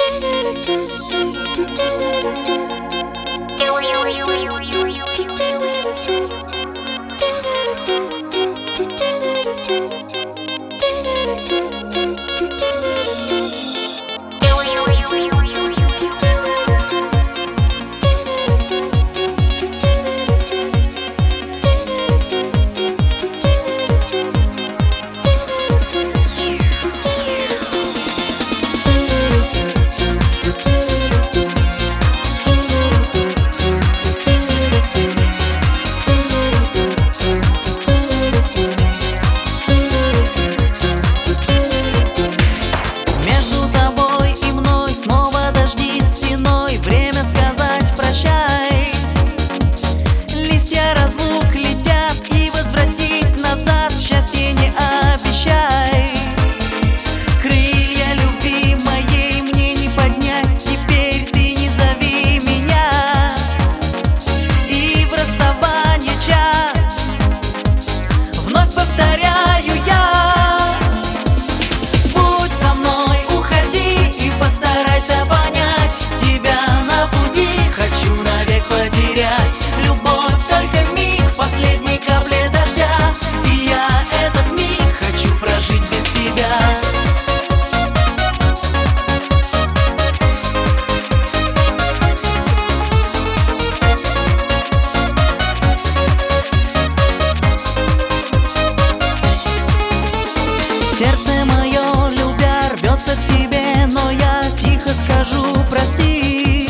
Сердце мое, любя, рвется к тебе, но я тихо скажу прости.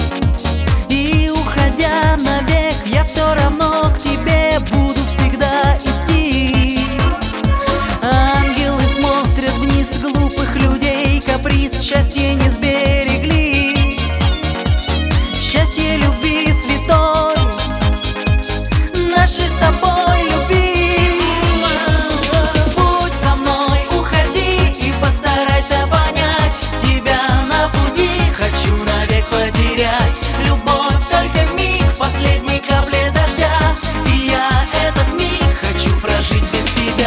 И уходя навек, я все равно к тебе буду всегда идти. Ангелы смотрят вниз с глупых людей, каприз счастья не сберегли. Счастье любви святой, нашей с тобой любви. Понять тебя на пути, хочу навек потерять. Любовь только миг, в последней капле дождя, и я этот миг хочу прожить без тебя.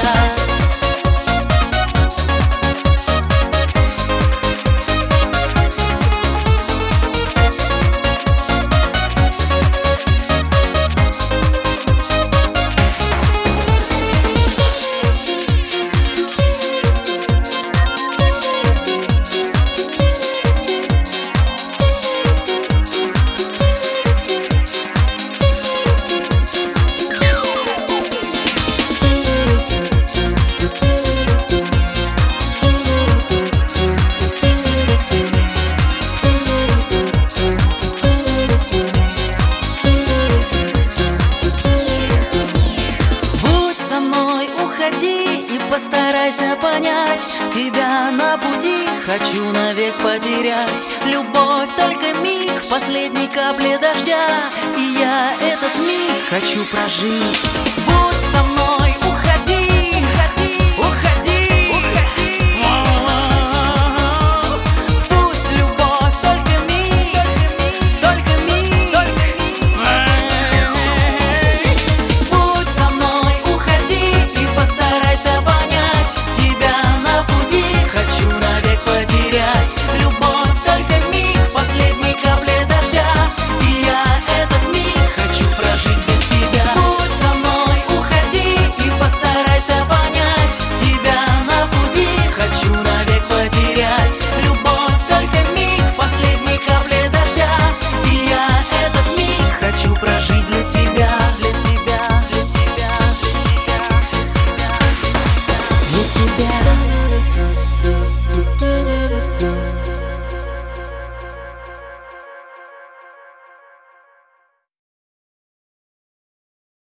И постарайся понять тебя на пути, хочу навек потерять. Любовь только миг, в последней капле дождя, и я этот миг хочу прожить. Будь со мной, уходи, уходи, уходи. Пусть любовь только миг, только миг. Будь со мной, уходи и постарайся понять тебя на пути, хочу навек потерять. Любовь только миг, в последней капле дождя, и я этот миг хочу прожить без тебя. Будь со мной, уходи и постарайся понять тебя на пути, хочу навек потерять. Любовь только миг, в последней капле дождя, и я этот миг хочу прожить для тебя, для тебя, для тебя, для тебя, для тебя.